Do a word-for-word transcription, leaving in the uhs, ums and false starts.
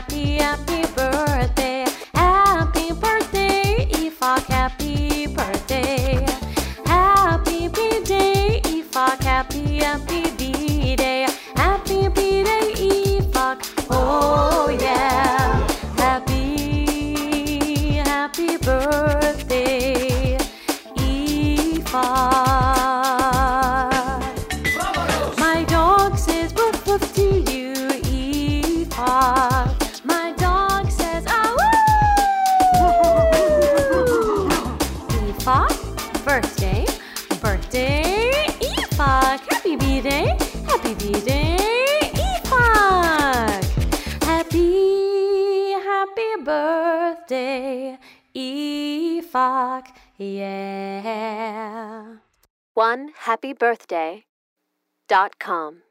happy, happy birthday. Happy birthday, Ifak, happy birthday. Happy B-Day, Ifak, happy, happy B-Day. Happy B-Day, Ifak, oh yeah. Happy, happy birthday, Ifak. My dog says woof woof to you, Ifak. My dog says ah woo. Ifak, birthday, birthday, Ifak. Happy B-Day, happy B-Day, Ifak. Happy, happy birthday, Ifak, yeah. one happy birthday dot com